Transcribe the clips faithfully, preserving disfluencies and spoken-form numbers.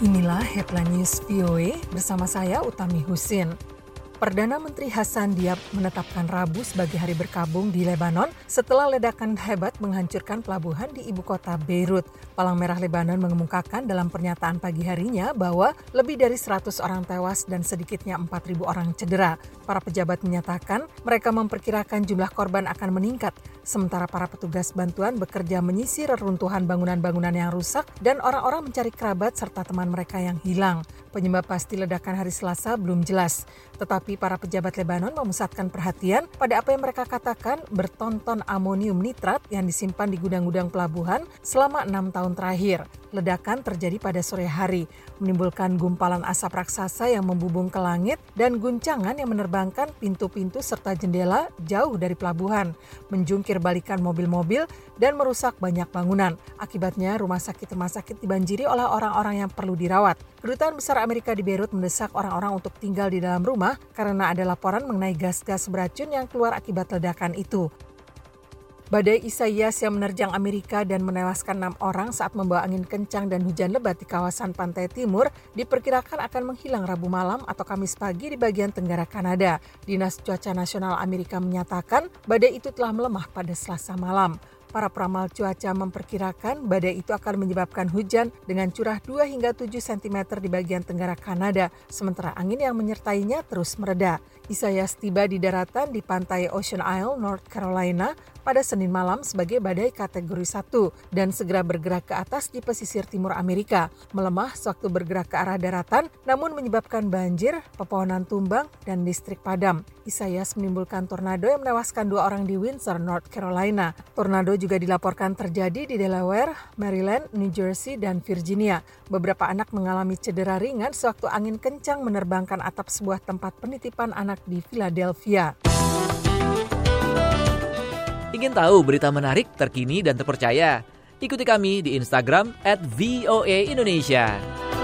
Inilah Headline News V O A bersama saya Utami Husin. Perdana Menteri Hassan Diab menetapkan Rabu sebagai hari berkabung di Lebanon setelah ledakan hebat menghancurkan pelabuhan di ibu kota Beirut. Palang Merah Lebanon mengemukakan dalam pernyataan pagi harinya bahwa lebih dari seratus orang tewas dan sedikitnya empat ribu orang cedera. Para pejabat menyatakan mereka memperkirakan jumlah korban akan meningkat, sementara para petugas bantuan bekerja menyisir reruntuhan bangunan-bangunan yang rusak dan orang-orang mencari kerabat serta teman mereka yang hilang. Penyebab pasti ledakan hari Selasa belum jelas, tetapi para pejabat Lebanon memusatkan perhatian pada apa yang mereka katakan bertonton amonium nitrat yang disimpan di gudang-gudang pelabuhan selama enam tahun terakhir. Ledakan terjadi pada sore hari, menimbulkan gumpalan asap raksasa yang membubung ke langit dan guncangan yang menerbangkan pintu-pintu serta jendela jauh dari pelabuhan, menjungkir balikan mobil-mobil dan merusak banyak bangunan. Akibatnya rumah sakit-rumah sakit dibanjiri oleh orang-orang yang perlu dirawat. Kedutaan Besar Amerika di Beirut mendesak orang-orang untuk tinggal di dalam rumah karena ada laporan mengenai gas-gas beracun yang keluar akibat ledakan itu. Badai Isaias yang menerjang Amerika dan menewaskan enam orang saat membawa angin kencang dan hujan lebat di kawasan pantai timur diperkirakan akan menghilang Rabu malam atau Kamis pagi di bagian tenggara Kanada. Dinas Cuaca Nasional Amerika menyatakan badai itu telah melemah pada Selasa malam. Para peramal cuaca memperkirakan badai itu akan menyebabkan hujan dengan curah dua hingga tujuh sentimeter di bagian tenggara Kanada, sementara angin yang menyertainya terus mereda. Isaias tiba di daratan di pantai Ocean Isle, North Carolina pada Senin malam sebagai badai kategori satu dan segera bergerak ke atas di pesisir timur Amerika. Melemah sewaktu bergerak ke arah daratan, namun menyebabkan banjir, pepohonan tumbang, dan listrik padam. Isaias menimbulkan tornado yang menewaskan dua orang di Windsor, North Carolina. Tornado juga dilaporkan terjadi di Delaware, Maryland, New Jersey, dan Virginia. Beberapa anak mengalami cedera ringan sewaktu angin kencang menerbangkan atap sebuah tempat penitipan anak di Philadelphia. Ingin tahu berita menarik, terkini, dan terpercaya? Ikuti kami di Instagram at V O A Indonesia.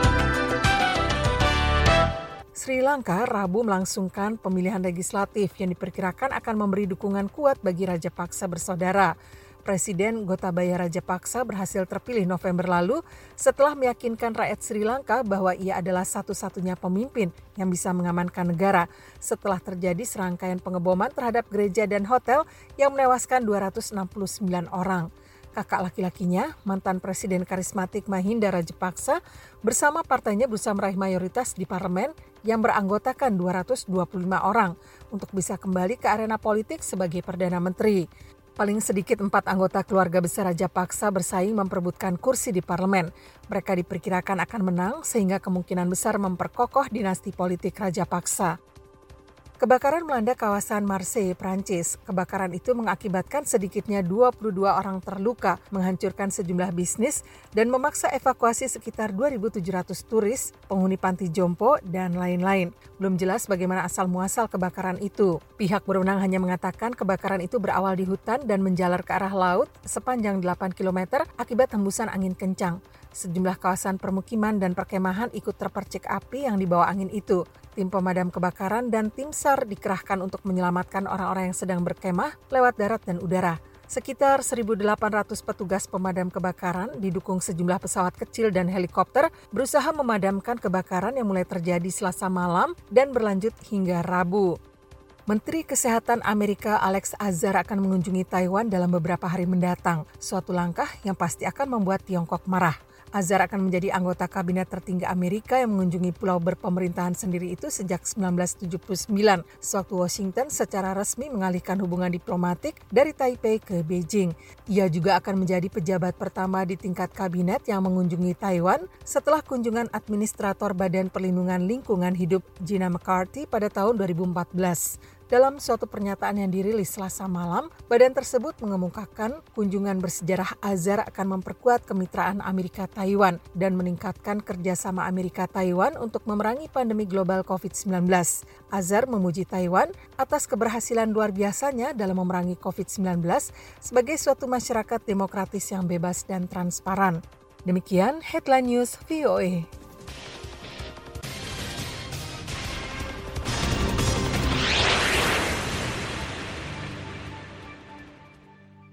Sri Lanka Rabu melangsungkan pemilihan legislatif yang diperkirakan akan memberi dukungan kuat bagi Rajapaksa bersaudara. Presiden Gotabaya Rajapaksa berhasil terpilih November lalu setelah meyakinkan rakyat Sri Lanka bahwa ia adalah satu-satunya pemimpin yang bisa mengamankan negara setelah terjadi serangkaian pengeboman terhadap gereja dan hotel yang menewaskan dua ratus enam puluh sembilan orang. Kakak laki-lakinya, mantan Presiden karismatik Mahinda Rajapaksa, bersama partainya berusaha meraih mayoritas di parlemen yang beranggotakan dua ratus dua puluh lima orang untuk bisa kembali ke arena politik sebagai Perdana Menteri. Paling sedikit empat anggota keluarga besar Rajapaksa bersaing memperebutkan kursi di parlemen. Mereka diperkirakan akan menang sehingga kemungkinan besar memperkokoh dinasti politik Rajapaksa. Kebakaran melanda kawasan Marseille, Prancis. Kebakaran itu mengakibatkan sedikitnya dua puluh dua orang terluka, menghancurkan sejumlah bisnis, dan memaksa evakuasi sekitar dua ribu tujuh ratus turis, penghuni panti jompo, dan lain-lain. Belum jelas bagaimana asal-muasal kebakaran itu. Pihak berwenang hanya mengatakan kebakaran itu berawal di hutan dan menjalar ke arah laut sepanjang delapan kilometer akibat hembusan angin kencang. Sejumlah kawasan permukiman dan perkemahan ikut terpercik api yang dibawa angin itu. Tim pemadam kebakaran dan tim SAR dikerahkan untuk menyelamatkan orang-orang yang sedang berkemah lewat darat dan udara. Sekitar seribu delapan ratus petugas pemadam kebakaran didukung sejumlah pesawat kecil dan helikopter berusaha memadamkan kebakaran yang mulai terjadi Selasa malam dan berlanjut hingga Rabu. Menteri Kesehatan Amerika Alex Azar akan mengunjungi Taiwan dalam beberapa hari mendatang, suatu langkah yang pasti akan membuat Tiongkok marah. Azar akan menjadi anggota kabinet tertinggi Amerika yang mengunjungi pulau berpemerintahan sendiri itu sejak seribu sembilan ratus tujuh puluh sembilan, sewaktu Washington secara resmi mengalihkan hubungan diplomatik dari Taipei ke Beijing. Ia juga akan menjadi pejabat pertama di tingkat kabinet yang mengunjungi Taiwan setelah kunjungan administrator Badan Perlindungan Lingkungan Hidup Gina McCarthy pada tahun dua ribu empat belas. Dalam suatu pernyataan yang dirilis Selasa malam, badan tersebut mengemukakan kunjungan bersejarah Azar akan memperkuat kemitraan Amerika-Taiwan dan meningkatkan kerjasama Amerika-Taiwan untuk memerangi pandemi global covid sembilan belas. Azar memuji Taiwan atas keberhasilan luar biasanya dalam memerangi covid sembilan belas sebagai suatu masyarakat demokratis yang bebas dan transparan. Demikian Headline News V O A.